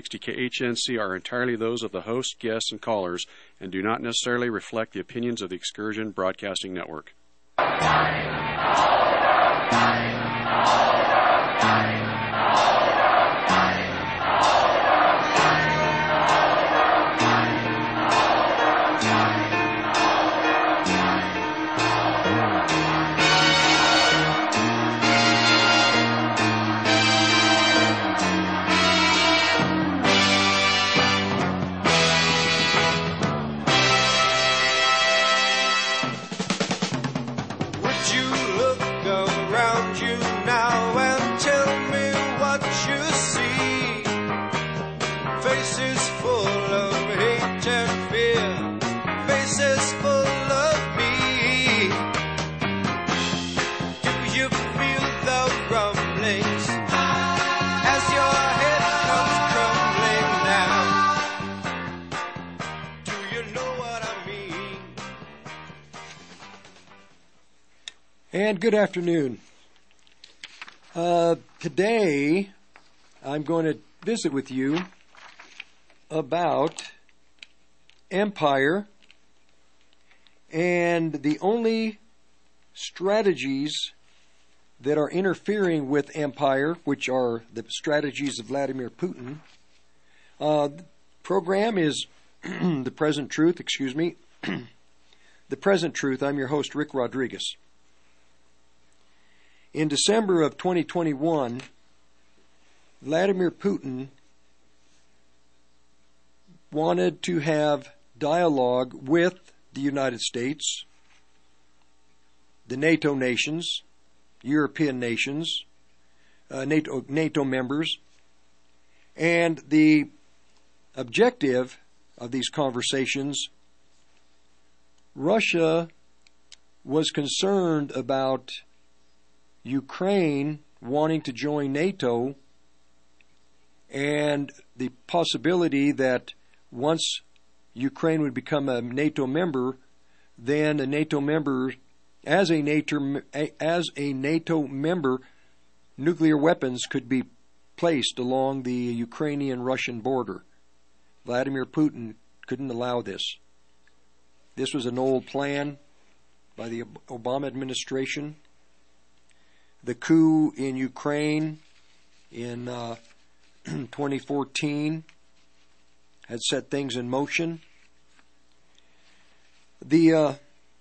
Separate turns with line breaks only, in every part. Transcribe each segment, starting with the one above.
1260 KHNC are entirely those of the host, guests, and callers, and do not necessarily reflect the opinions of the Excursion Broadcasting Network.
And good afternoon. Today, I'm going to visit with you about empire and the only strategies that are interfering with empire, which are the strategies of Vladimir Putin. The program is The Present Truth, The Present Truth. I'm your host, Rick Rodriguez. In December of 2021, Vladimir Putin wanted to have dialogue with the United States, the NATO nations, European nations, NATO members, and the objective of these conversations, Russia was concerned about Ukraine wanting to join NATO and the possibility that once Ukraine would become a NATO member, then a NATO member, as a NATO member, nuclear weapons could be placed along the Ukrainian-Russian border. Vladimir Putin couldn't allow this. This was an old plan by the Obama administration. The coup in Ukraine in 2014 had set things in motion. But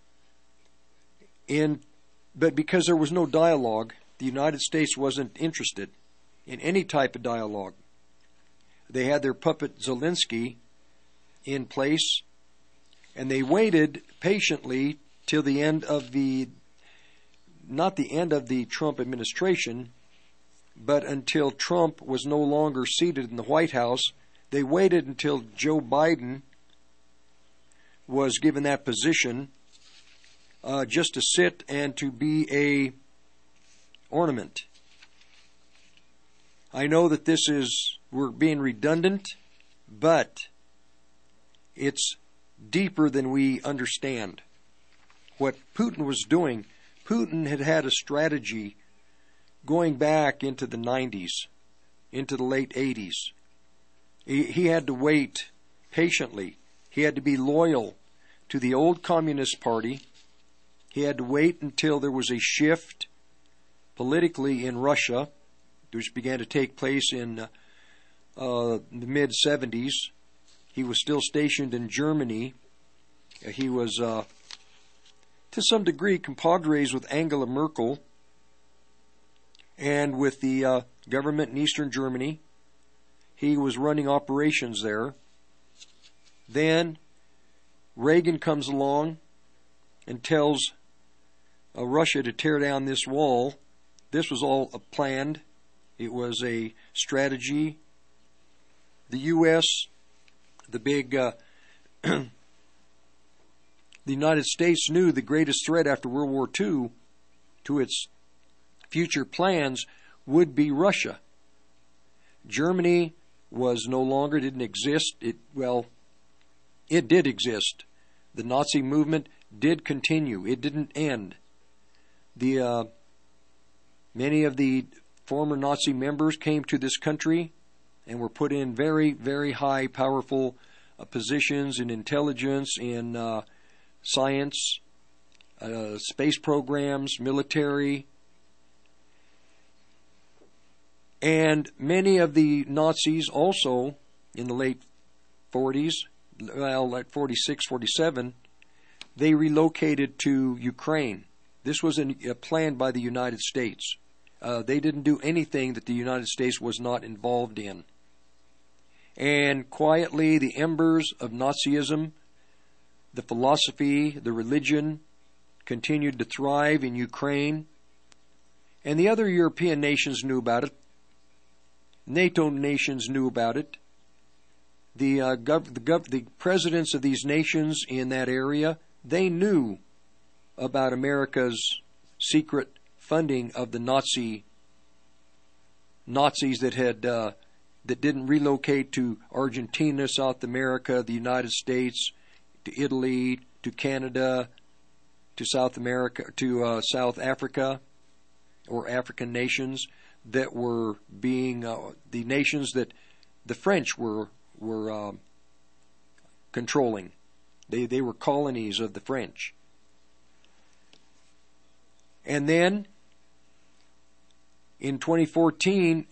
because there was no dialogue, the United States wasn't interested in any type of dialogue. They had their puppet Zelensky in place, and they waited patiently till the end of not the end of the Trump administration, but until Trump was no longer seated in the White House. They waited until Joe Biden was given that position just to sit and to be a ornament. I know that we're being redundant, but it's deeper than we understand. What Putin was doing, Putin had a strategy going back into the 90s, into the late 80s. He had to wait patiently. He had to be loyal to the old Communist Party. He had to wait until there was a shift politically in Russia, which began to take place in the mid-70s. He was still stationed in Germany. He was, to some degree, compadres with Angela Merkel and with the government in Eastern Germany. He was running operations there. Then Reagan comes along and tells Russia to tear down this wall. This was all planned. It was a strategy. The U.S., the United States knew the greatest threat after World War II to its future plans would be Russia. Germany didn't exist. It did exist. The Nazi movement did continue. It didn't end. Many of the former Nazi members came to this country and were put in very, very high, powerful positions in intelligence, in science, space programs, military. And many of the Nazis also, in the late 40s, well, like 46, 47, they relocated to Ukraine. This was planned by the United States. They didn't do anything that the United States was not involved in. And quietly, the embers of Nazism, the philosophy, the religion, continued to thrive in Ukraine. And the other European nations knew about it. NATO nations knew about it. The presidents of these nations in that area, they knew about America's secret funding of the Nazis that didn't relocate to Argentina, South America, the United States, to Italy, to Canada, to South America, to South Africa, or African nations that were being the nations that the French were controlling. They were colonies of the French. And then in 2013,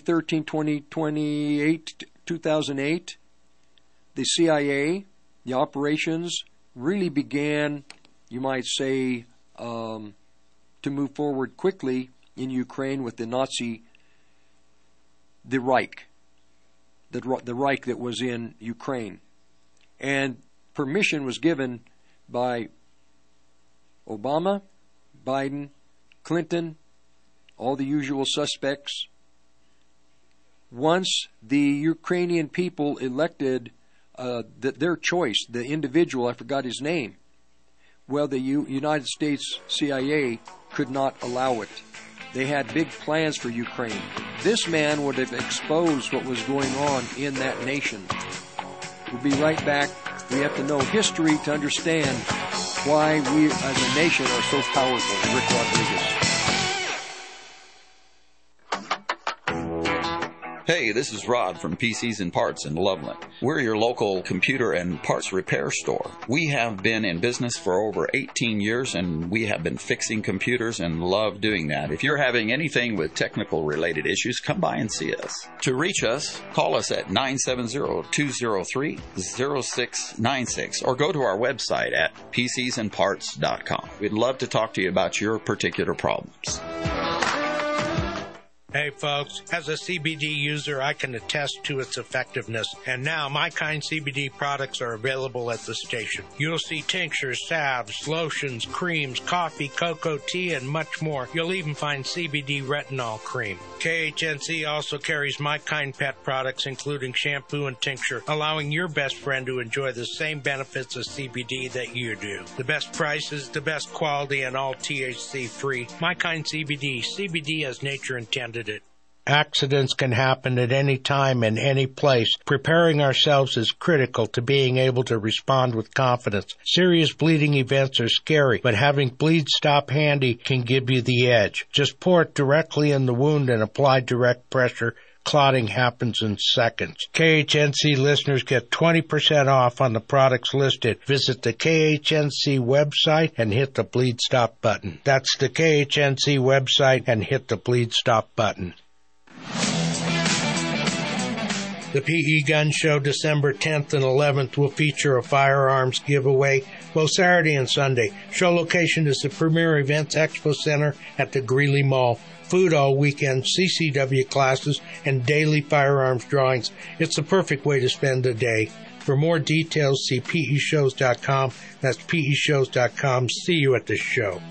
2008, the CIA, the operations really began, you might say, to move forward quickly in Ukraine with the Reich, the Reich that was in Ukraine. And permission was given by Obama, Biden, Clinton, all the usual suspects. Once the Ukrainian people elected their choice, the individual, I forgot his name, well, the United States CIA could not allow it. They had big plans for Ukraine. This man would have exposed what was going on in that nation. We'll be right back. We have to know history to understand why we as a nation are so powerful. Rick Rodriguez.
Hey, this is Rod from PCs and Parts in Loveland. We're your local computer and parts repair store. We have been in business for over 18 years, and we have been fixing computers and love doing that. If you're having anything with technical related issues, come by and see us. To reach us, call us at 970-203-0696 or go to our website at PCsandParts.com. We'd love to talk to you about your particular problems.
Hey folks, as a CBD user, I can attest to its effectiveness, and now My Kind CBD products are available at the station. You'll see tinctures, salves, lotions, creams, coffee, cocoa, tea, and much more. You'll even find CBD retinol cream. KHNC also carries My Kind pet products, including shampoo and tincture, allowing your best friend to enjoy the same benefits of CBD that you do. The best prices, the best quality, and all THC-free. My Kind CBD. CBD as nature intended it. Accidents can happen at any time and any place. Preparing ourselves is critical to being able to respond with confidence. Serious bleeding events are scary, but having Bleed Stop handy can give you the edge. Just pour it directly in the wound and apply direct pressure. Clotting happens in seconds. KHNC listeners get 20% off on the products listed. Visit the KHNC website and hit the Bleed Stop button. That's the KHNC website and hit the Bleed Stop button. The PE Gun Show December 10th and 11th will feature a firearms giveaway both Saturday and Sunday. Show location is the Premier Events Expo Center at the Greeley Mall. Food all weekend, CCW classes, and daily firearms drawings. It's the perfect way to spend the day. For more details, see peshows.com. That's peshows.com. See you at the show.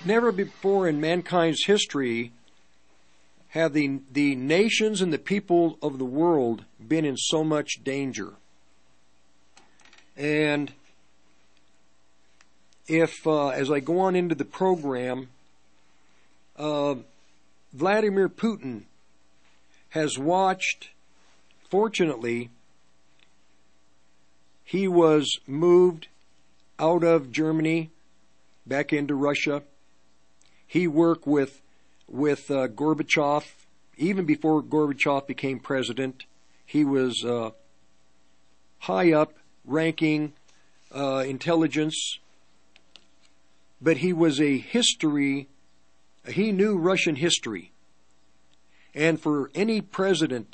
never before in mankind's history have the nations and the people of the world been in so much danger. And if, as I go on into the program, Vladimir Putin has watched, fortunately, he was moved out of Germany back into Russia. He worked with Gorbachev. Even before Gorbachev became president, he was high up, ranking intelligence. But he was he knew Russian history. And for any president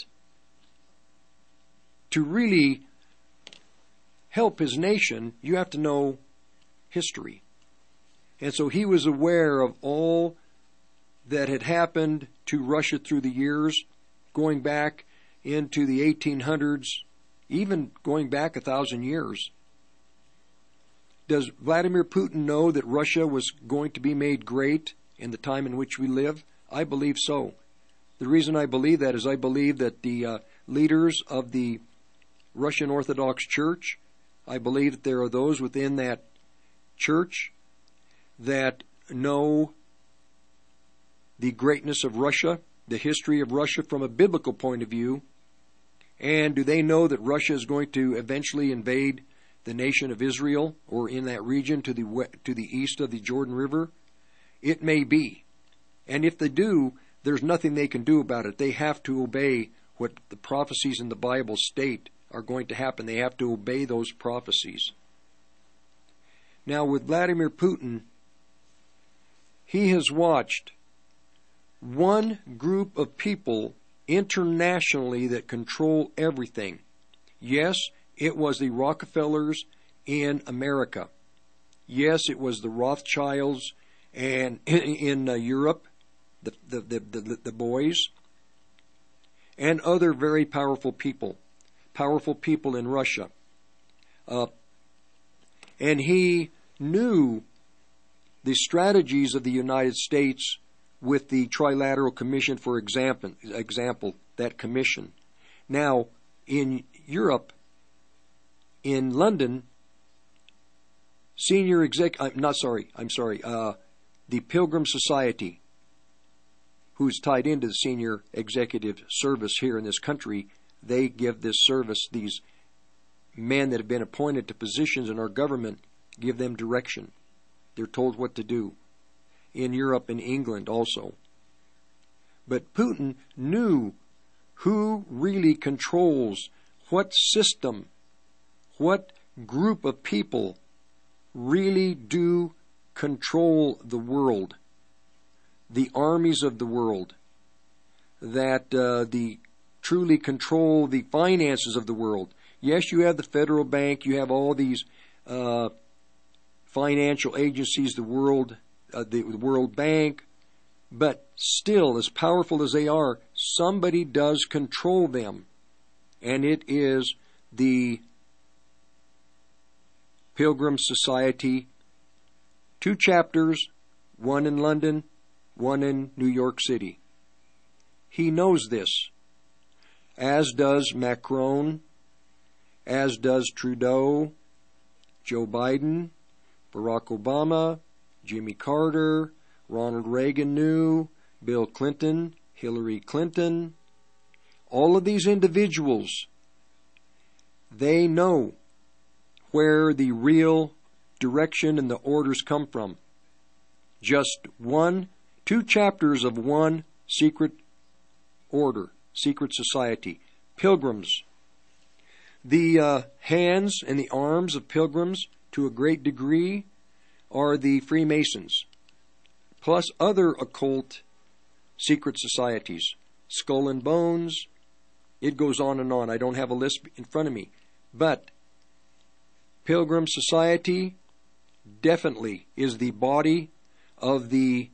to really help his nation, you have to know history. And so he was aware of all that had happened to Russia through the years, going back into the 1800s, even going back 1,000 years. Does Vladimir Putin know that Russia was going to be made great in the time in which we live? I believe so. The reason I believe that is I believe that the leaders of the Russian Orthodox Church, I believe that there are those within that church that know the greatness of Russia, the history of Russia from a biblical point of view. And do they know that Russia is going to eventually invade the nation of Israel, or in that region to the east of the Jordan River? It may be. And if they do, there's nothing they can do about it. They have to obey what the prophecies in the Bible state are going to happen. They have to obey those prophecies. Now, with Vladimir Putin, he has watched one group of people internationally that control everything. Yes, it was the Rockefellers in America. Yes, it was the Rothschilds and in Europe, the boys, and other very powerful people in Russia. And he knew the strategies of the United States with the Trilateral Commission, for example, that commission. Now, in Europe, in London, the Pilgrim Society, who's tied into the senior executive service here in this country, they give this service. These men that have been appointed to positions in our government give them direction. They're told what to do. In Europe and England also. But Putin knew who really controls what system, what group of people really do control the world, the armies of the world, that truly control the finances of the world. Yes, you have the federal bank, you have all these financial agencies, the World Bank, but still, as powerful as they are, somebody does control them, and it is the Pilgrim Society. 2 chapters, one in London, one in New York City. He knows this, as does Macron, as does Trudeau, Joe Biden, Barack Obama, Jimmy Carter, Ronald Reagan knew, Bill Clinton, Hillary Clinton. All of these individuals, they know where the real direction and the orders come from. Just 2 chapters of one secret order, secret society. Pilgrims. The hands and the arms of pilgrims, to a great degree, are the Freemasons, plus other occult secret societies. Skull and Bones, it goes on and on. I don't have a list in front of me. But Pilgrim Society definitely is the body of the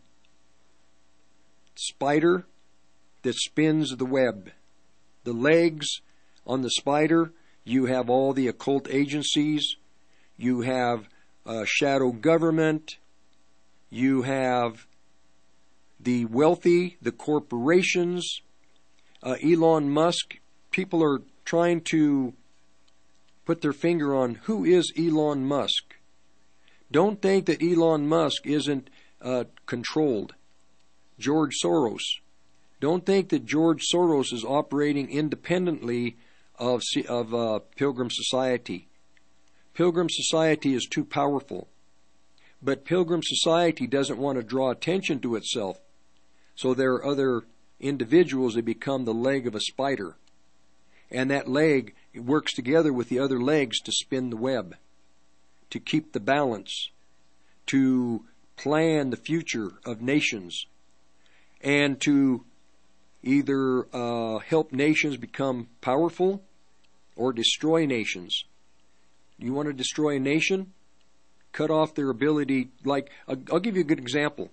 spider that spins the web. The legs on the spider, you have all the occult agencies, you have shadow government, You have the wealthy, the corporations, Elon Musk. People are trying to put their finger on who is Elon Musk. Don't think that Elon Musk isn't controlled. George Soros. Don't think that George Soros is operating independently of Pilgrim Society. Pilgrim Society is too powerful. But Pilgrim Society doesn't want to draw attention to itself. So there are other individuals that become the leg of a spider. And that leg works together with the other legs to spin the web, to keep the balance, to plan the future of nations, and to either help nations become powerful or destroy nations. You want to destroy a nation? Cut off their ability. Like, I'll give you a good example.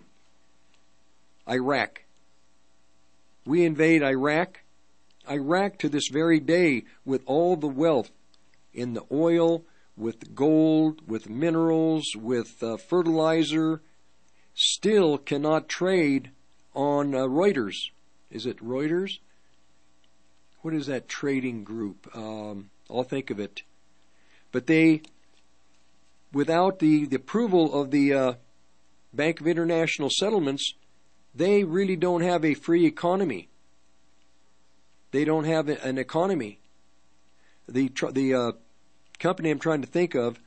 Iraq. We invade Iraq. Iraq to this very day, with all the wealth in the oil, with gold, with minerals, with fertilizer, still cannot trade on Reuters. Is it Reuters? What is that trading group? I'll think of it. But they, without the approval of the Bank of International Settlements, they really don't have a free economy. They don't have an economy. The company I'm trying to think of,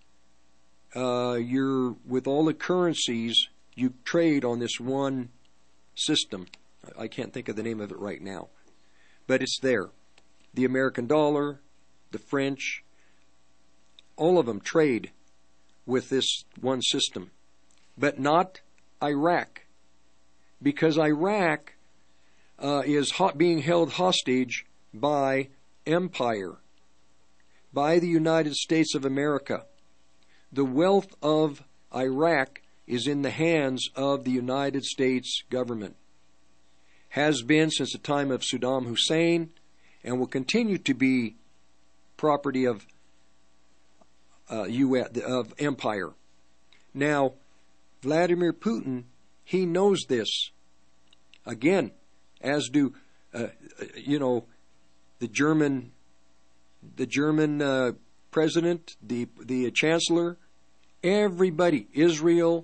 you're with all the currencies, you trade on this one system. I can't think of the name of it right now, but it's there. The American dollar, the French, all of them trade with this one system, but not Iraq, because Iraq is being held hostage by empire, by the United States of America. The wealth of Iraq is in the hands of the United States government. Has been since the time of Saddam Hussein, and will continue to be property of empire. Now, Vladimir Putin, he knows this. Again, as do the German president, the chancellor, everybody, Israel,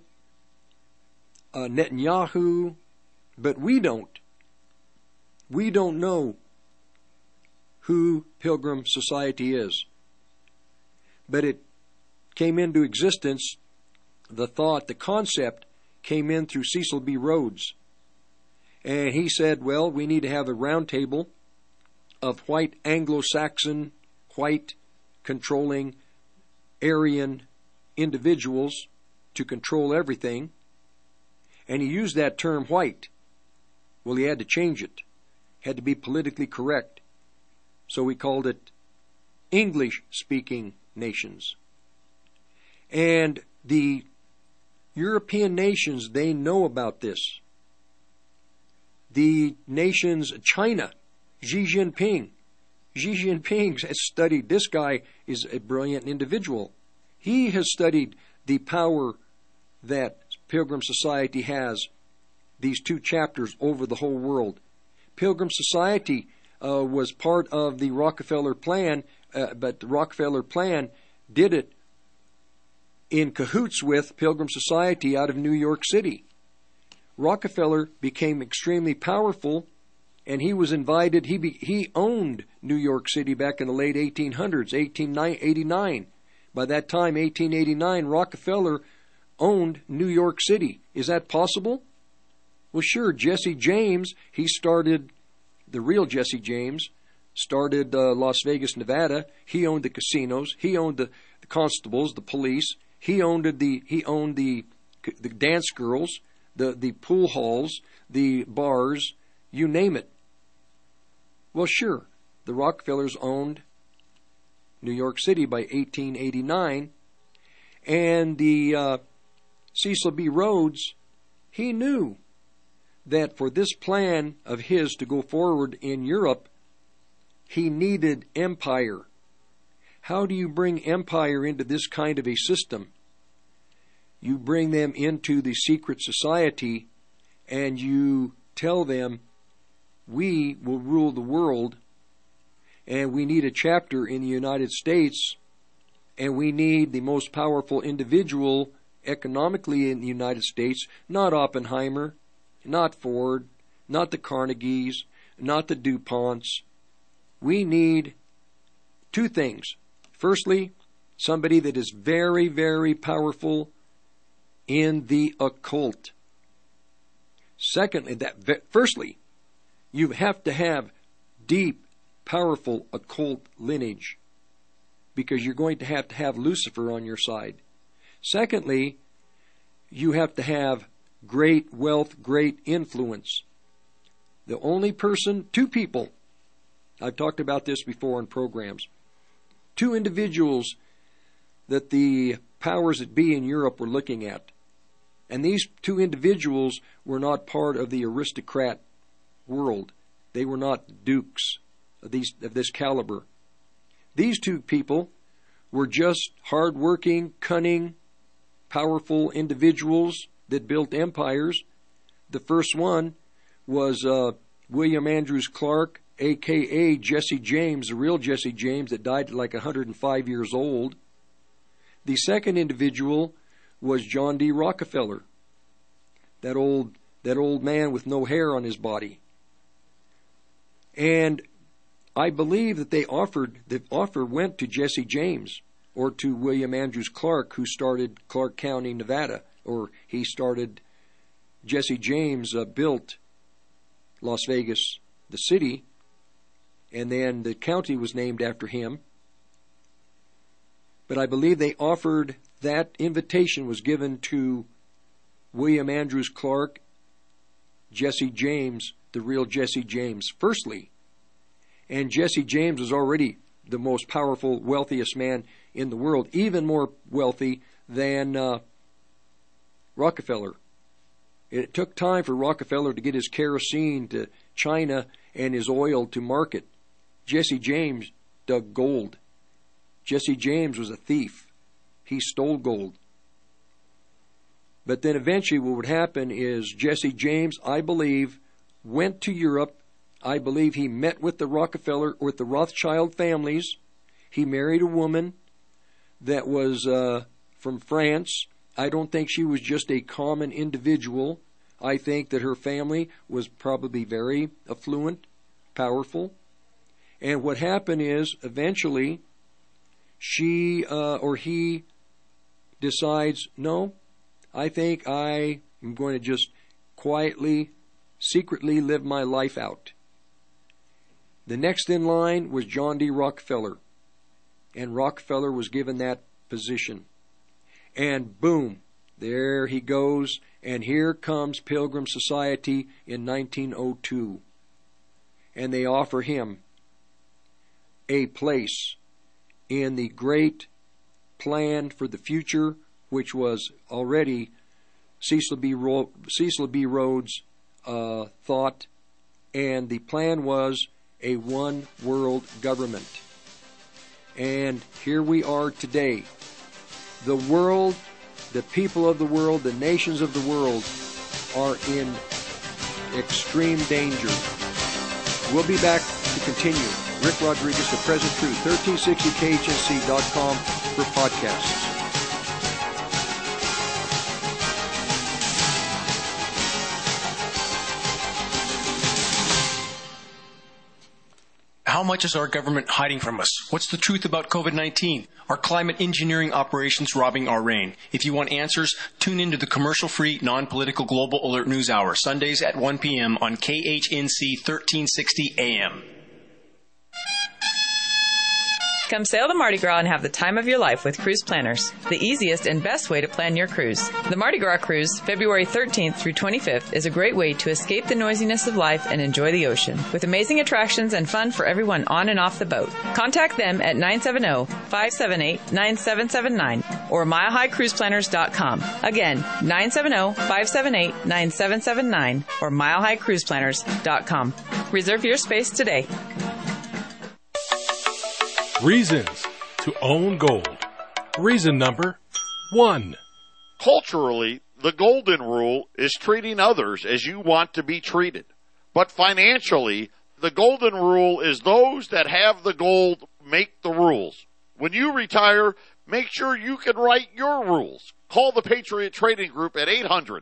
Netanyahu, but we don't. We don't know who Pilgrim Society is. But it came into existence, the thought, the concept came in through Cecil B. Rhodes. And he said, well, we need to have a round table of white Anglo-Saxon, white controlling Aryan individuals to control everything. And he used that term white. Well, he had to change it. Had to be politically correct. So we called it English-speaking nations. And the European nations, they know about this. The nations, China, Xi Jinping has studied, this guy is a brilliant individual. He has studied the power that Pilgrim Society has, these 2 chapters over the whole world. Pilgrim Society was part of the Rockefeller plan, but the Rockefeller plan did it in cahoots with Pilgrim Society out of New York City. Rockefeller became extremely powerful, and he was invited. He owned New York City back in the late 1800s, 1889. By that time, 1889, Rockefeller owned New York City. Is that possible? Well, sure. Jesse James, he started, the real Jesse James, started Las Vegas, Nevada. He owned the casinos. He owned the constables, the police. He owned the dance girls, the pool halls, the bars, you name it. Well, sure, the Rockefellers owned New York City by 1889, and the Cecil B. Rhodes, he knew that for this plan of his to go forward in Europe, he needed empire. How do you bring empire into this kind of a system? you bring them into the secret society and you tell them, we will rule the world, and we need a chapter in the United States, and we need the most powerful individual economically in the United States, not Oppenheimer, not Ford, not the Carnegies, not the DuPonts. We need two things. Firstly, somebody that is very, very powerful in the occult. Secondly, firstly, you have to have deep, powerful occult lineage, because you're going to have Lucifer on your side. Secondly, you have to have great wealth, great influence. The only person, two people, I've talked about this before in programs, two individuals that the powers that be in Europe were looking at. And these two individuals were not part of the aristocrat world. They were not dukes of this caliber. These two people were just hard-working, cunning, powerful individuals that built empires. The first one was William Andrews Clark, a.k.a. Jesse James, the real Jesse James that died at like 105 years old. The second individual was John D. Rockefeller, that old man with no hair on his body. And I believe that the offer went to Jesse James, or to William Andrews Clark, who started Clark County, Nevada, or Jesse James built Las Vegas, the city, and then the county was named after him. But I believe that invitation was given to William Andrews Clark, Jesse James, the real Jesse James, firstly. And Jesse James was already the most powerful, wealthiest man in the world, even more wealthy than Rockefeller. It took time for Rockefeller to get his kerosene to China and his oil to market. Jesse James dug gold. Jesse James was a thief. He stole gold. But then eventually what would happen is Jesse James, I believe, went to Europe. I believe he met with the Rothschild families. He married a woman that was from France. I don't think she was just a common individual. I think that her family was probably very affluent, powerful. And what happened is, eventually, she or he decides, no, I think I am going to just quietly, secretly live my life out. The next in line was John D. Rockefeller, and Rockefeller was given that position. And boom, there he goes, and here comes Pilgrim Society in 1902. And they offer him a place in the great plan for the future, which was already Cecil B. Rhodes' thought, and the plan was a one-world government. And here we are today. The world, the people of the world, the nations of the world are in extreme danger. We'll be back to continue. Rick Rodriguez, The Present Truth, 1360khnc.com for podcasts.
How much is our government hiding from us? What's the truth about COVID-19? Are climate engineering operations robbing our rain? If you want answers, tune into the commercial-free, non-political Global Alert News Hour, Sundays at 1 p.m. on KHNC 1360 AM.
Come sail the Mardi Gras and have the time of your life with Cruise Planners, the easiest and best way to plan your cruise. The Mardi Gras Cruise, February 13th through 25th, is a great way to escape the noisiness of life and enjoy the ocean, with amazing attractions and fun for everyone on and off the boat. Contact them at 970-578-9779 or milehighcruiseplanners.com. Again, 970-578-9779 or milehighcruiseplanners.com. Reserve your space today.
Reasons to own gold. Reason number 1. Culturally, the golden rule is treating others as you want to be treated. But financially, the golden rule is those that have the gold make the rules. When you retire, make sure you can write your rules. Call the Patriot Trading Group at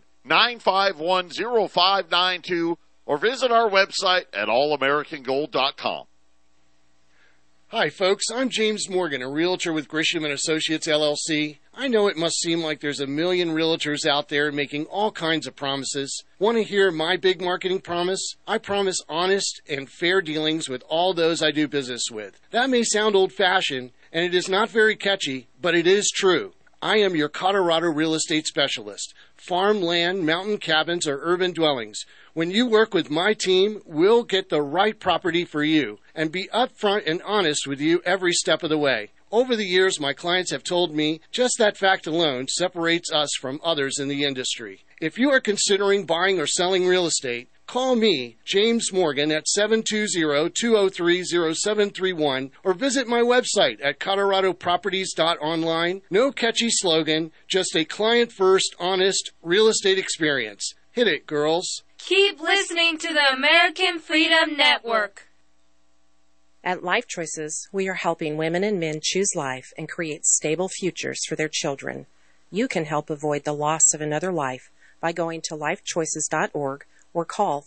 800-951-0592 or visit our website at allamericangold.com.
Hi, folks. I'm James Morgan, a realtor with Grisham & Associates, LLC. I know it must seem like there's a million realtors out there making all kinds of promises. Want to hear my big marketing promise? I promise honest and fair dealings with all those I do business with. That may sound old-fashioned, and it is not very catchy, but it is true. I am your Colorado real estate specialist. Farm land, mountain cabins, or urban dwellings. When you work with my team, we'll get the right property for you and be upfront and honest with you every step of the way. Over the years, my clients have told me just that fact alone separates us from others in the industry. If you are considering buying or selling real estate, call me, James Morgan, at 720-203-0731 or visit my website at coloradoproperties.online. No catchy slogan, just a client-first, honest real estate experience. Hit it, girls.
Keep listening to the American Freedom Network.
At Life Choices, we are helping women and men choose life and create stable futures for their children. You can help avoid the loss of another life by going to lifechoices.org or call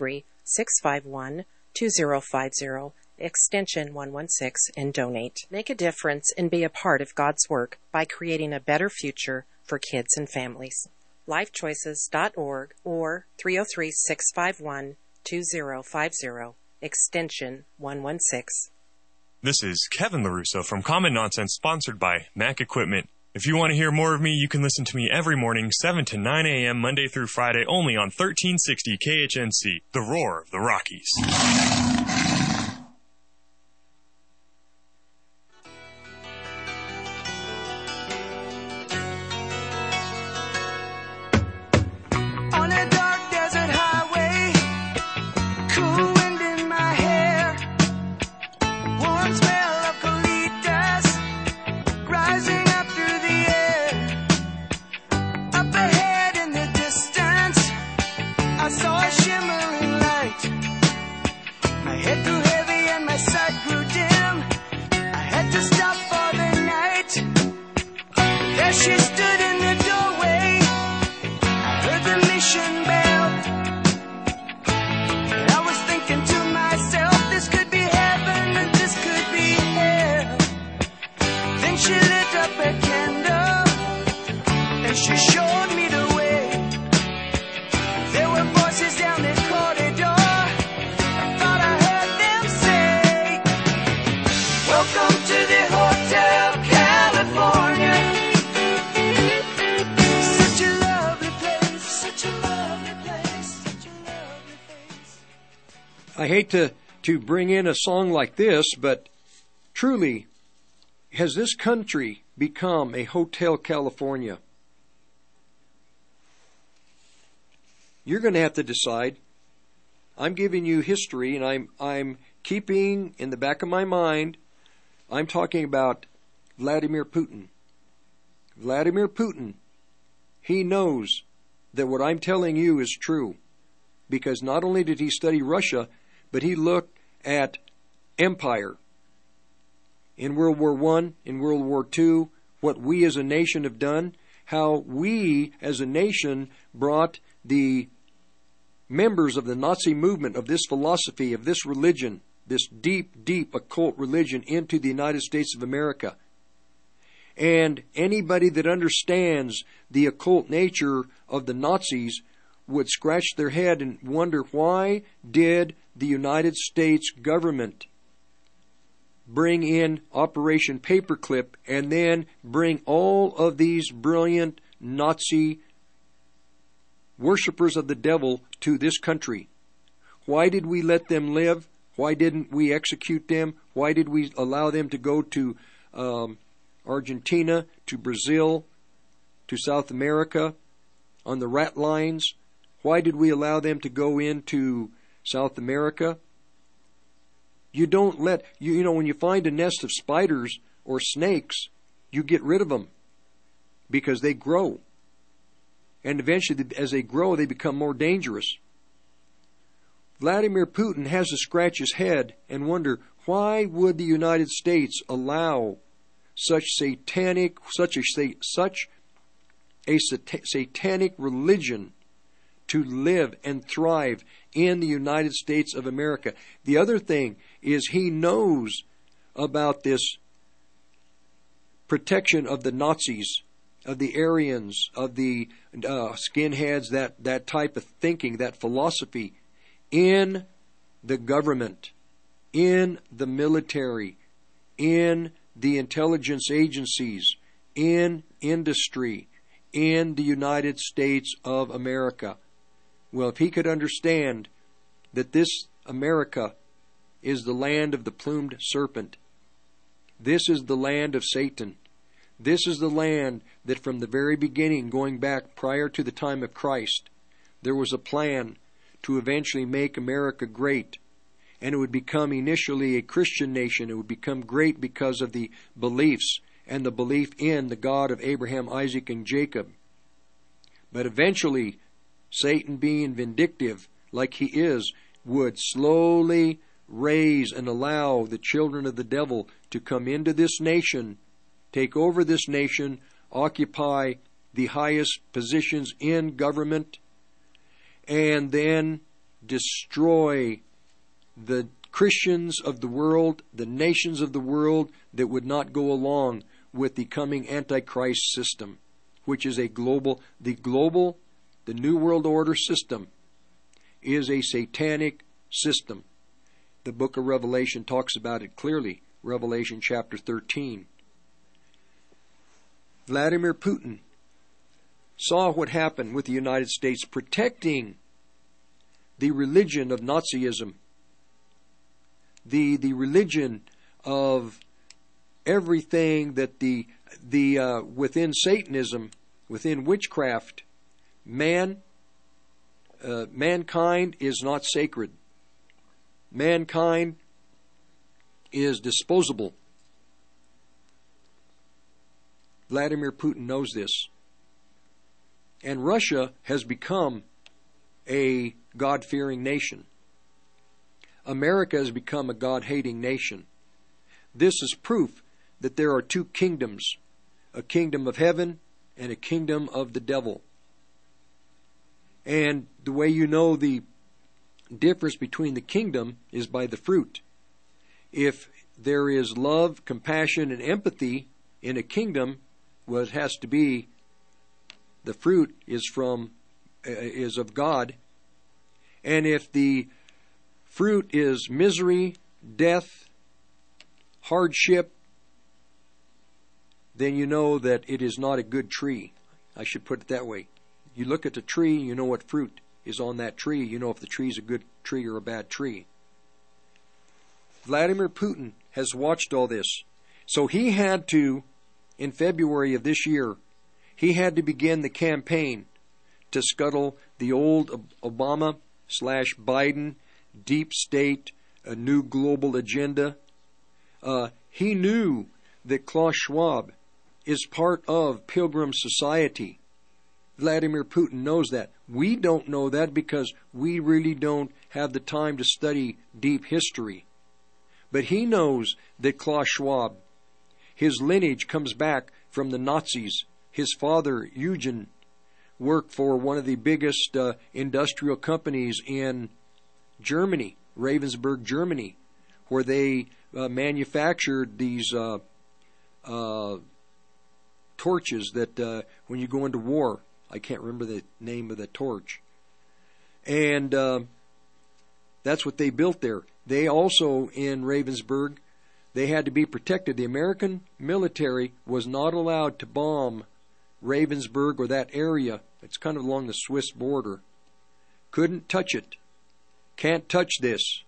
303-651-2050, extension 116, and donate. Make a difference and be a part of God's work by creating a better future for kids and families. lifechoices.org or 303-651-2050, extension 116.
This is Kevin LaRusso from Common Nonsense, sponsored by Mac Equipment. If you want to hear more of me, you can listen to me every morning, 7 to 9 a.m., Monday through Friday, only on 1360 KHNC, the roar of the Rockies.
I hate to bring in a song like this, but truly, has this country become a Hotel California? You're going to have to decide. I'm giving you history, and I'm keeping in the back of my mind, I'm talking about Vladimir Putin. Vladimir Putin, he knows that what I'm telling you is true, because not only did he study Russia, but he looked at empire in World War I, in World War II, what we as a nation have done, how we as a nation brought the members of the Nazi movement, of this philosophy, of this religion, this deep, deep occult religion into the United States of America. And anybody that understands the occult nature of the Nazis would scratch their head and wonder, why did the United States government bring in Operation Paperclip and then bring all of these brilliant Nazi worshippers of the devil to this country? Why did we let them live? Why didn't we execute them? Why did we allow them to go to Argentina, to Brazil, to South America on the rat lines? Why did we allow them to go into South America? You don't let, you know, when you find a nest of spiders or snakes, you get rid of them because they grow. and eventually, as they grow, they become more dangerous. Vladimir Putin has to scratch his head and wonder, why would the United States allow such a satanic religion to live and thrive in the United States of America? The other thing is he knows about this protection of the Nazis, of the Aryans, of the skinheads, that type of thinking, that philosophy in the government, in the military, in the intelligence agencies, in industry, in the United States of America. Well, if he could understand that this America is the land of the plumed serpent, this is the land of Satan, this is the land that from the very beginning, going back prior to the time of Christ, there was a plan to eventually make America great. And it would become initially a Christian nation. It would become great because of the beliefs and the belief in the God of Abraham, Isaac, and Jacob. But eventually, Satan, being vindictive like he is, would slowly raise and allow the children of the devil to come into this nation, take over this nation, occupy the highest positions in government, and then destroy the Christians of the world, the nations of the world that would not go along with the coming Antichrist system, which is the New World Order system is a satanic system. The book of Revelation talks about it clearly, Revelation chapter 13. Vladimir Putin saw what happened with the United States protecting the religion of Nazism, the religion of everything that the within Satanism, within witchcraft, mankind is not sacred. Mankind is disposable. Vladimir Putin knows this. And Russia has become a God-fearing nation. America has become a God-hating nation. This is proof that there are two kingdoms, a kingdom of heaven and a kingdom of the devil. And the way you know the difference between the kingdom is by the fruit. If there is love, compassion, and empathy in a kingdom, well, it has to be the fruit is of God. And if the fruit is misery, death, hardship, then you know that it is not a good tree. I should put it that way. You look at the tree, you know what fruit is on that tree. You know if the tree is a good tree or a bad tree. Vladimir Putin has watched all this. So he had to, in February of this year, he had to begin the campaign to scuttle the old Obama/Biden deep state, a new global agenda. He knew that Klaus Schwab is part of Pilgrim Society. Vladimir Putin knows that. We don't know that because we really don't have the time to study deep history. But he knows that Klaus Schwab, his lineage comes back from the Nazis. His father, Eugen, worked for one of the biggest industrial companies in Germany, Ravensburg, Germany, where they manufactured these torches that when you go into war, I can't remember the name of the torch. And that's what they built there. They also, in Ravensburg, they had to be protected. The American military was not allowed to bomb Ravensburg or that area. It's kind of along the Swiss border. Couldn't touch it. Can't touch this.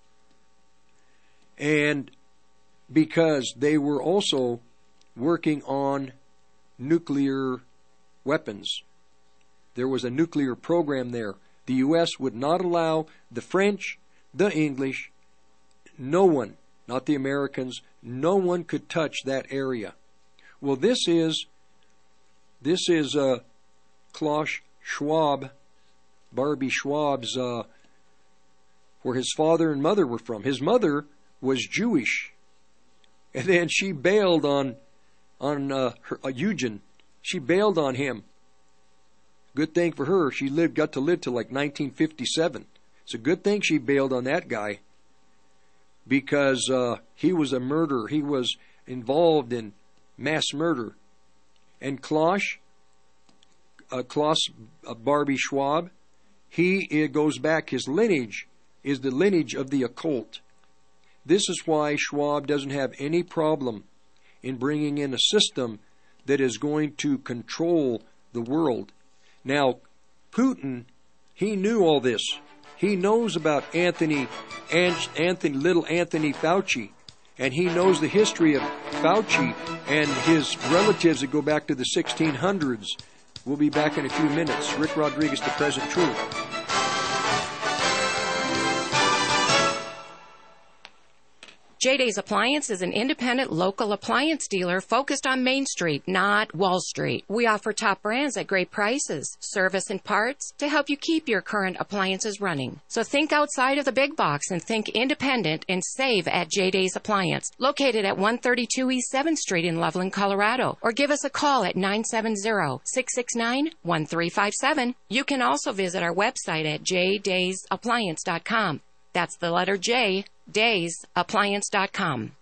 And because they were also working on nuclear weapons. There was a nuclear program there. The U.S. would not allow the French, the English, no one, not the Americans, no one could touch that area. Well, this is Klaus Schwab, Barbie Schwab's, where his father and mother were from. His mother was Jewish, and then she bailed on Eugen. She bailed on him. Good thing for her. She got to live till like 1957. It's a good thing she bailed on that guy, because he was a murderer. He was involved in mass murder. And Klaus Barbie Schwab, it goes back, his lineage is the lineage of the occult. This is why Schwab doesn't have any problem in bringing in a system that is going to control the world. Now, Putin, he knew all this. He knows about little Anthony Fauci, and he knows the history of Fauci and his relatives that go back to the 1600s. We'll be back in a few minutes. Rick Rodriguez, The Present Truth.
J-Days Appliance is an independent local appliance dealer focused on Main Street, not Wall Street. We offer top brands at great prices, service and parts to help you keep your current appliances running. So think outside of the big box and think independent and save at J-Days Appliance, located at 132 East 7th Street in Loveland, Colorado. Or give us a call at 970-669-1357. You can also visit our website at jdaysappliance.com. That's the letter J, daysappliance.com.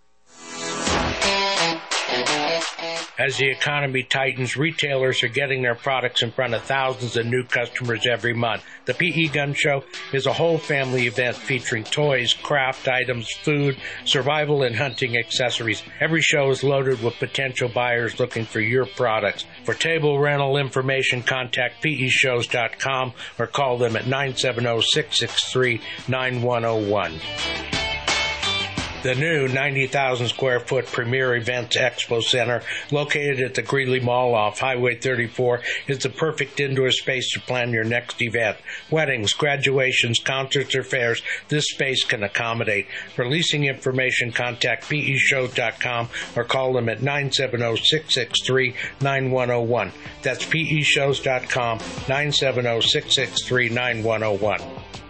As the economy tightens, retailers are getting their products in front of thousands of new customers every month. The PE Gun Show is a whole family event featuring toys, craft items, food, survival, and hunting accessories. Every show is loaded with potential buyers looking for your products. For table rental information, contact PEShows.com or call them at 970-663-9101. The new 90,000 square foot Premier Events Expo Center, located at the Greeley Mall off Highway 34, is the perfect indoor space to plan your next event. Weddings, graduations, concerts, or fairs, this space can accommodate. For leasing information, contact PEShows.com or call them at 970-663-9101. That's PEShows.com, 970-663-9101.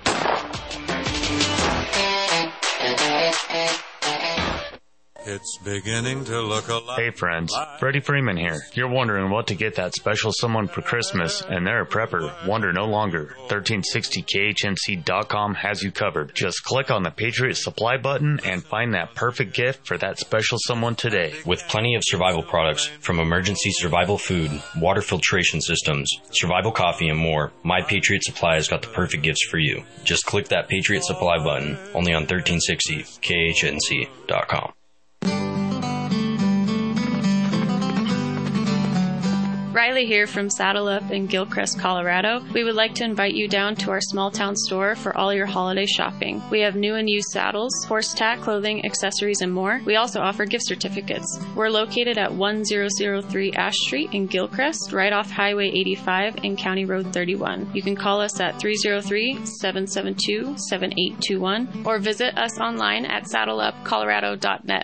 It's beginning to look a lot.
Hey friends, Freddie Freeman here. You're wondering what to get that special someone for Christmas, and they're a prepper. Wonder no longer. 1360KHNC.com has you covered. Just click on the Patriot Supply button and find that perfect gift for that special someone today.
With plenty of survival products, from emergency survival food, water filtration systems, survival coffee, and more, My Patriot Supply has got the perfect gifts for you. Just click that Patriot Supply button, only on 1360KHNC.com.
Riley here from Saddle Up in Gilcrest, Colorado. We would like to invite you down to our small town store for all your holiday shopping. We have new and used saddles, horse tack, clothing, accessories, and more. We also offer gift certificates. We're located at 1003 Ash Street in Gilcrest, right off Highway 85 and County Road 31. You can call us at 303-772-7821 or visit us online at saddleupcolorado.net.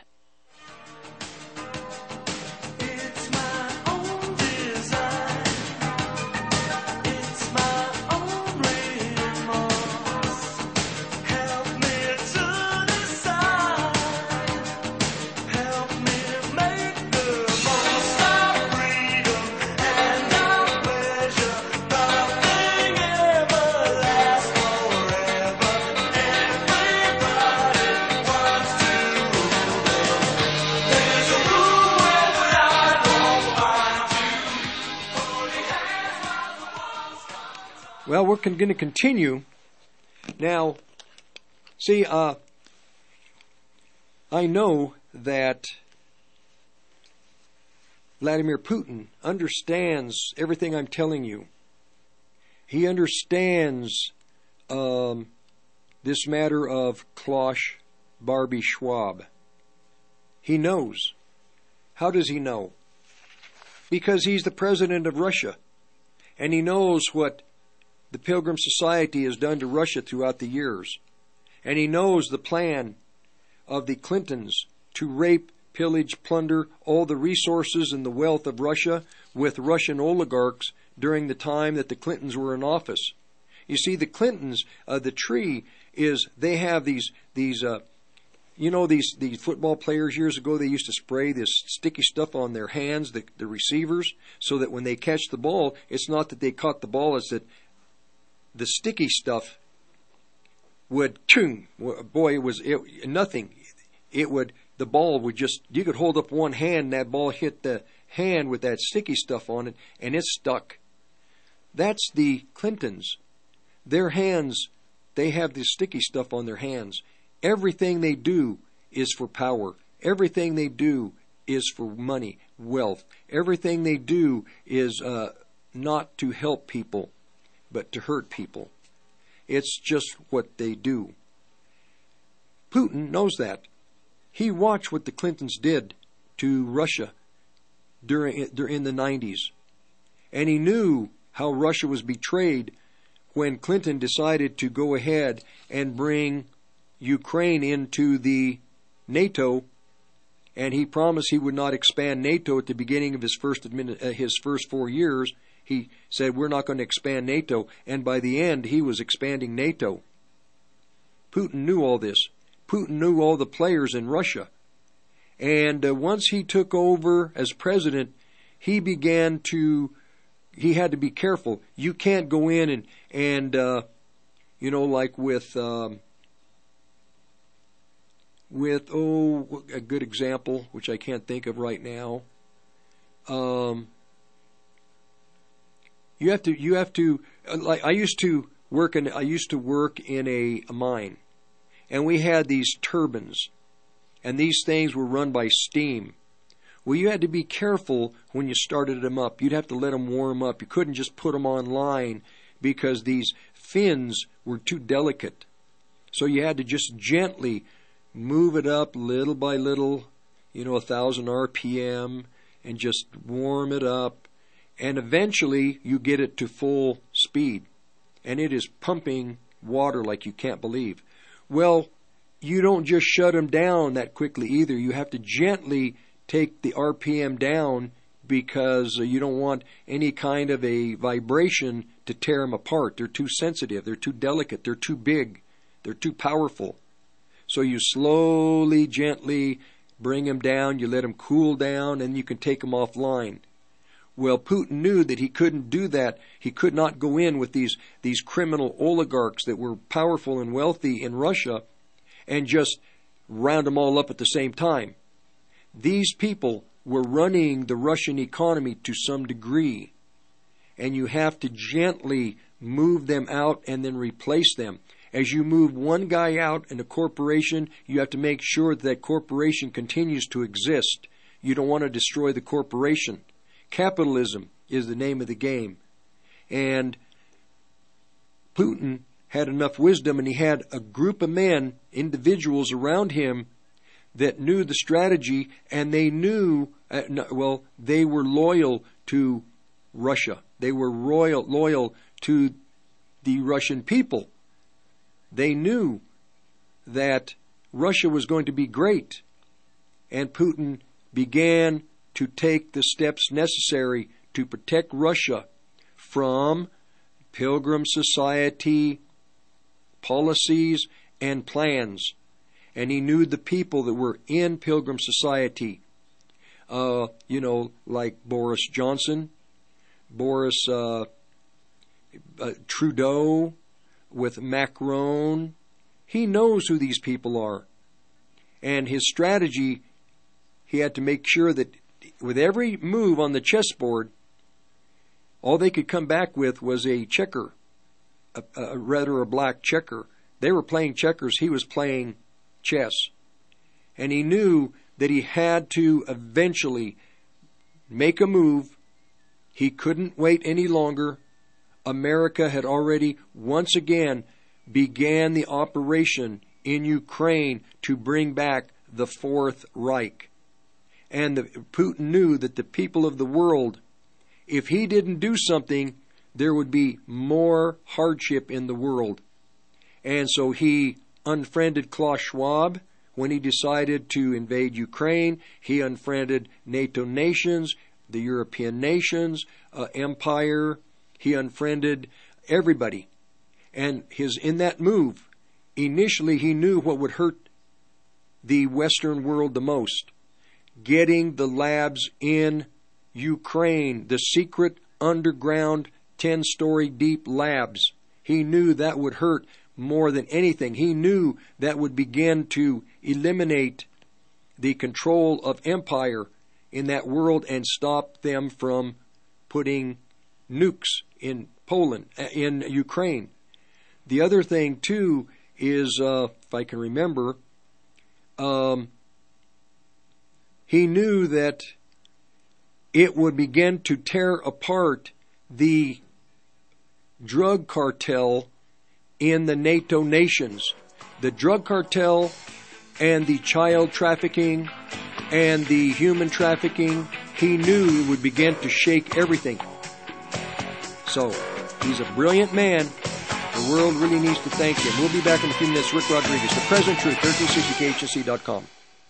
Well, we're going to continue. Now, see, I know that Vladimir Putin understands everything I'm telling you. He understands this matter of Klaus Barbie Schwab. He knows. How does he know? Because he's the president of Russia, and he knows what the Pilgrim Society has done to Russia throughout the years. And he knows the plan of the Clintons to rape, pillage, plunder all the resources and the wealth of Russia with Russian oligarchs during the time that the Clintons were in office. You see, the Clintons, the tree is, they have these football players years ago, they used to spray this sticky stuff on their hands, the receivers, so that when they catch the ball, it's not that they caught the ball, it's that the sticky stuff would, boy, the ball would just, you could hold up one hand and that ball hit the hand with that sticky stuff on it and it stuck. That's the Clintons. Their hands, they have this sticky stuff on their hands. Everything they do is for power. Everything they do is for money, wealth. Everything they do is not to help people, but to hurt people. It's just what they do. Putin knows that. He watched what the Clintons did to Russia in the 90s. And he knew how Russia was betrayed when Clinton decided to go ahead and bring Ukraine into the NATO, and he promised he would not expand NATO at the beginning of his first 4 years. He said, we're not going to expand NATO, and by the end, he was expanding NATO. Putin knew all this. Putin knew all the players in Russia. And once he took over as president, he had to be careful. You can't go in and like with a good example, which I can't think of right now. You have to like I used to work in a mine, and we had these turbines, and these things were run by steam. Well, you had to be careful when you started them up. You'd have to let them warm up. You couldn't just put them online because these fins were too delicate. So you had to just gently move it up little by little, 1,000 RPM, and just warm it up. And eventually you get it to full speed. And it is pumping water like you can't believe. Well, you don't just shut them down that quickly either. You have to gently take the RPM down because you don't want any kind of a vibration to tear them apart. They're too sensitive. They're too delicate. They're too big. They're too powerful. So you slowly, gently bring them down. You let them cool down, and you can take them offline. Well, Putin knew that he couldn't do that. He could not go in with these criminal oligarchs that were powerful and wealthy in Russia and just round them all up at the same time. These people were running the Russian economy to some degree, and you have to gently move them out and then replace them. As you move one guy out in a corporation, you have to make sure that corporation continues to exist. You don't want to destroy the corporation. Capitalism is the name of the game. And Putin had enough wisdom, and he had a group of men, individuals around him that knew the strategy, and they knew, they were loyal to Russia. They were loyal to the Russian people. They knew that Russia was going to be great, and Putin began to take the steps necessary to protect Russia from Pilgrim Society policies and plans. And he knew the people that were in Pilgrim Society, like Boris Johnson, Trudeau, with Macron. He knows who these people are. And his strategy, he had to make sure that with every move on the chessboard, all they could come back with was a checker, a black checker. They were playing checkers. He was playing chess. And he knew that he had to eventually make a move. He couldn't wait any longer. America had already once again began the operation in Ukraine to bring back the Fourth Reich. And Putin knew that the people of the world, if he didn't do something, there would be more hardship in the world. And so he unfriended Klaus Schwab when he decided to invade Ukraine. He unfriended NATO nations, the European nations, Empire, He unfriended everybody. And in that move, initially he knew what would hurt the Western world the most. Getting the labs in Ukraine, the secret underground 10-story deep labs. He knew that would hurt more than anything. He knew that would begin to eliminate the control of empire in that world and stop them from putting nukes in Poland, in Ukraine. The other thing, too, is, if I can remember, he knew that it would begin to tear apart the drug cartel in the NATO nations. The drug cartel and the child trafficking and the human trafficking, he knew it would begin to shake everything. So, he's a brilliant man. The world really needs to thank him. We'll be back in a few minutes. Rick Rodriguez, The Present Truth, 1360KHNC.com.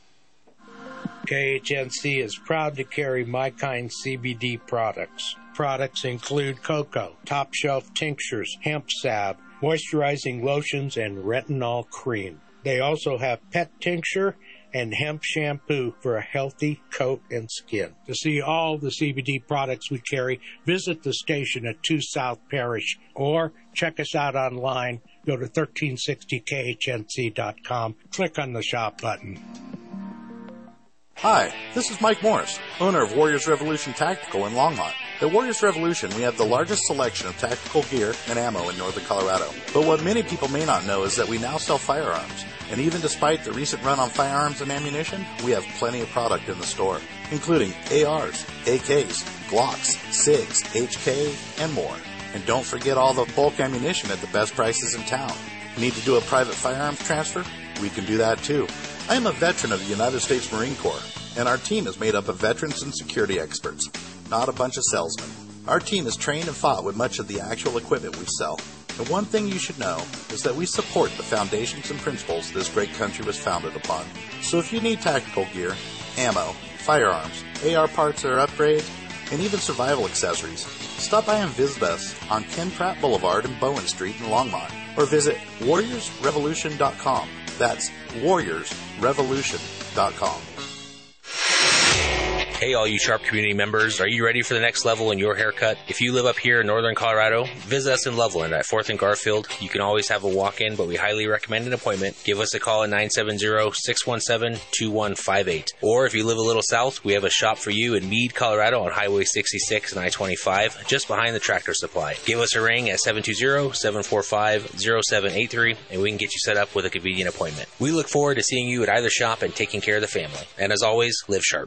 KHNC is proud to carry My Kind CBD products. Products include cocoa, top shelf tinctures, hemp salve, moisturizing lotions, and retinol cream. They also have pet tincture and hemp shampoo for a healthy coat and skin. To see all the CBD products we carry, visit the station at 2 South Parish or check us out online. Go to 1360khnc.com. Click on the shop button.
Hi, this is Mike Morris, owner of Warriors Revolution Tactical in Longmont. At Warriors Revolution, we have the largest selection of tactical gear and ammo in northern Colorado. But what many people may not know is that we now sell firearms. And even despite the recent run on firearms and ammunition, we have plenty of product in the store, including ARs, AKs, Glocks, SIGs, HK, and more. And don't forget all the bulk ammunition at the best prices in town. Need to do a private firearms transfer? We can do that too. I am a veteran of the United States Marine Corps, and our team is made up of veterans and security experts, not a bunch of salesmen. Our team is trained and fought with much of the actual equipment we sell. And one thing you should know is that we support the foundations and principles this great country was founded upon. So if you need tactical gear, ammo, firearms, AR parts or upgrades, and even survival accessories, stop by and visit us on Ken Pratt Boulevard and Bowen Street in Longmont, or visit warriorsrevolution.com. That's warriorsrevolution.com.
Hey, all you Sharp community members, are you ready for the next level in your haircut? If you live up here in northern Colorado, visit us in Loveland at 4th and Garfield. You can always have a walk-in, but we highly recommend an appointment. Give us a call at 970-617-2158. Or if you live a little south, we have a shop for you in Meade, Colorado on Highway 66 and I-25, just behind the Tractor Supply. Give us a ring at 720-745-0783, and we can get you set up with a convenient appointment. We look forward to seeing you at either shop and taking care of the family. And as always, live sharp.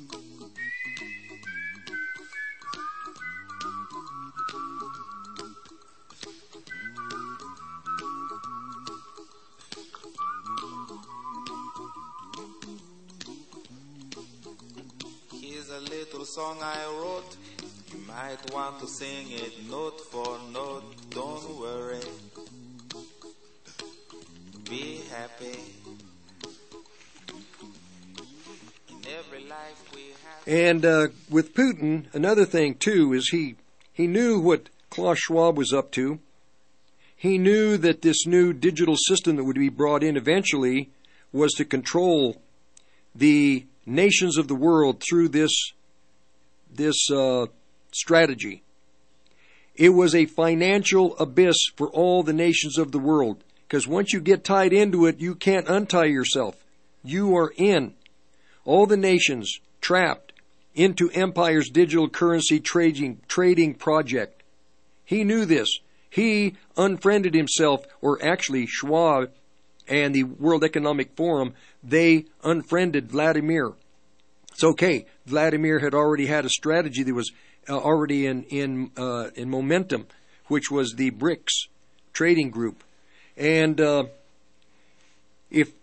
Song I wrote, you might want to sing it note for note. Don't worry, be happy. In every life we have.
And with Putin, another thing too is he knew what Klaus Schwab was up to. He knew that this new digital system that would be brought in eventually was to control the nations of the world through this strategy. It was a financial abyss for all the nations of the world, because once you get tied into it, you can't untie yourself. You are in. All the nations trapped into empire's digital currency trading project. He knew this. He unfriended himself, or actually Schwab and the World Economic Forum, they unfriended Vladimir. It's okay. Vladimir had already had a strategy that was already in momentum, which was the BRICS trading group. And if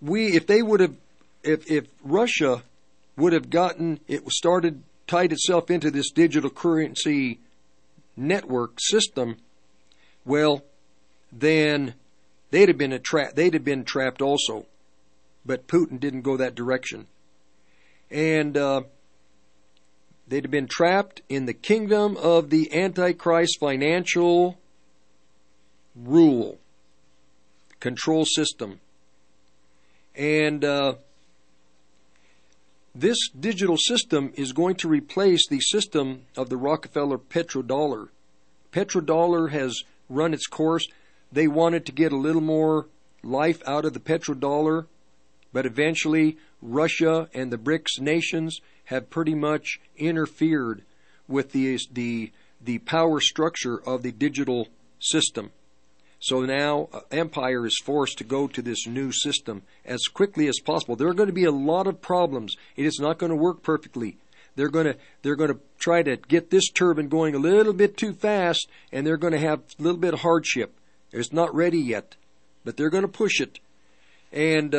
Russia would have tied itself into this digital currency network system, well, then they'd have been trapped also. But Putin didn't go that direction. And They'd have been trapped in the kingdom of the Antichrist financial rule, control system. And this digital system is going to replace the system of the Rockefeller petrodollar. Petrodollar has run its course. They wanted to get a little more life out of the petrodollar, but eventually Russia and the BRICS nations have pretty much interfered with the power structure of the digital system. So now Empire is forced to go to this new system as quickly as possible. There are going to be a lot of problems. It is not going to work perfectly. They're going to try to get this turbine going a little bit too fast, and they're going to have a little bit of hardship. It's not ready yet, but they're going to push it. And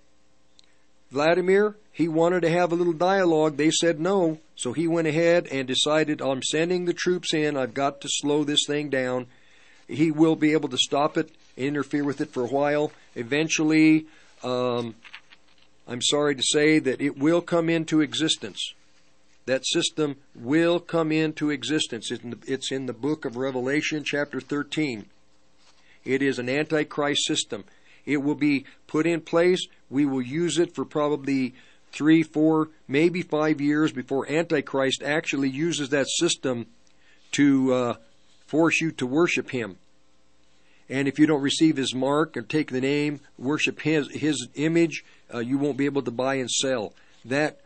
Vladimir, he wanted to have a little dialogue. They said no, so he went ahead and decided, I'm sending the troops in. I've got to slow this thing down. He will be able to stop it, interfere with it for a while. Eventually, I'm sorry to say that it will come into existence. That system will come into existence. It's in the book of Revelation, chapter 13. It is an Antichrist system. It will be put in place. We will use it for probably 3, 4, maybe 5 years before Antichrist actually uses that system to force you to worship him. And if you don't receive his mark or take the name, worship his image, you won't be able to buy and sell. That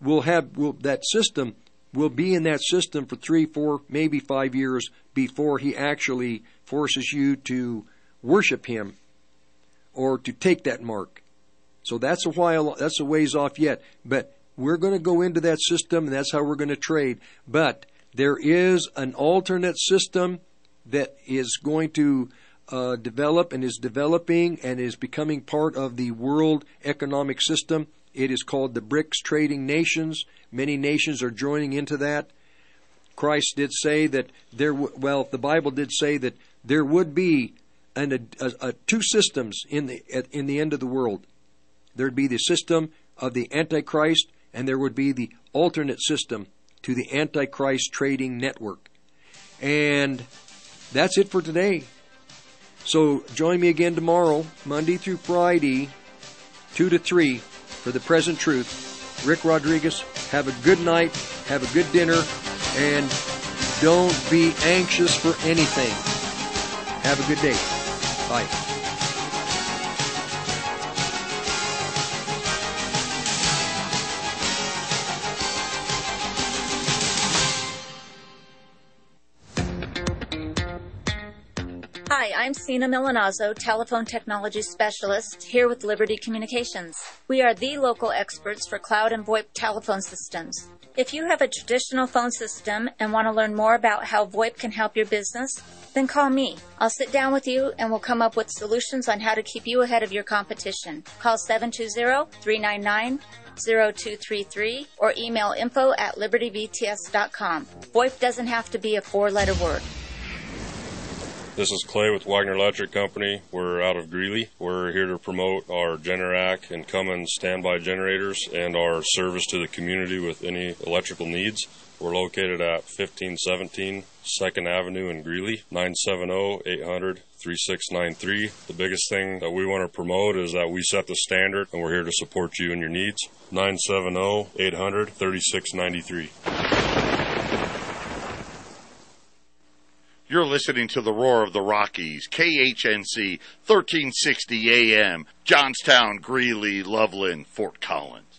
system will be in that system for 3, 4, maybe 5 years before he actually forces you to worship him or to take that mark. So that's a while, that's a ways off yet. But we're going to go into that system, and that's how we're going to trade. But there is an alternate system that is going to develop and is developing and is becoming part of the world economic system. It is called the BRICS trading nations. Many nations are joining into that. Christ did say that the Bible did say that there would be two systems in the end of the world. There'd be the system of the Antichrist, and there would be the alternate system to the Antichrist trading network. And that's it for today. So join me again tomorrow, Monday through Friday, 2 to 3, for The Present Truth. Rick Rodriguez, have a good night, have a good dinner, and don't be anxious for anything. Have a good day. Bye.
Hi, I'm Sina Milanazzo, Telephone Technology Specialist, here with Liberty Communications. We are the local experts for cloud and VoIP telephone systems. If you have a traditional phone system and want to learn more about how VoIP can help your business, then call me. I'll sit down with you and we'll come up with solutions on how to keep you ahead of your competition. Call 720-399-0233 or email info@libertyvts.com. VoIP doesn't have to be a 4-letter word.
This is Clay with Wagner Electric Company. We're out of Greeley. We're here to promote our Generac and Cummins standby generators and our service to the community with any electrical needs. We're located at 1517 2nd Avenue in Greeley, 970-800-3693. The biggest thing that we want to promote is that we set the standard, and we're here to support you and your needs. 970-800-3693.
You're listening to the Roar of the Rockies, KHNC, 1360 AM, Johnstown, Greeley, Loveland, Fort Collins.